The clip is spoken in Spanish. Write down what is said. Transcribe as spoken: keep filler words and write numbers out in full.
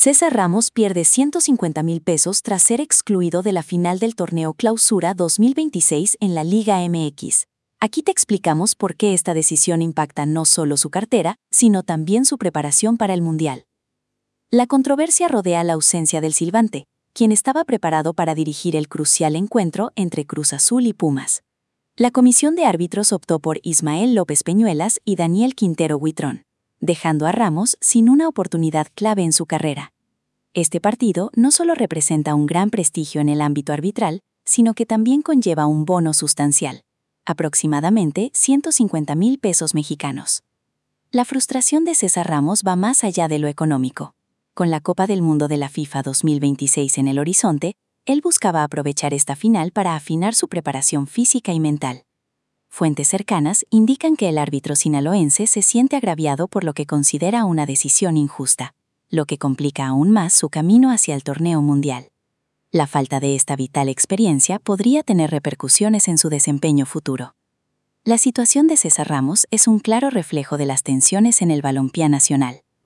César Ramos pierde ciento cincuenta mil pesos tras ser excluido de la final del torneo Clausura dos mil veintiséis en la Liga M X. Aquí te explicamos por qué esta decisión impacta no solo su cartera, sino también su preparación para el Mundial. La controversia rodea la ausencia del silbante, quien estaba preparado para dirigir el crucial encuentro entre Cruz Azul y Pumas. La comisión de árbitros optó por Ismael López Peñuelas y Daniel Quintero Huitrón, dejando a Ramos sin una oportunidad clave en su carrera. Este partido no solo representa un gran prestigio en el ámbito arbitral, sino que también conlleva un bono sustancial, aproximadamente ciento cincuenta mil pesos mexicanos. La frustración de César Ramos va más allá de lo económico. Con la Copa del Mundo de la FIFA dos mil veintiséis en el horizonte, él buscaba aprovechar esta final para afinar su preparación física y mental. Fuentes cercanas indican que el árbitro sinaloense se siente agraviado por lo que considera una decisión injusta, lo que complica aún más su camino hacia el torneo mundial. La falta de esta vital experiencia podría tener repercusiones en su desempeño futuro. La situación de César Ramos es un claro reflejo de las tensiones en el balompié nacional.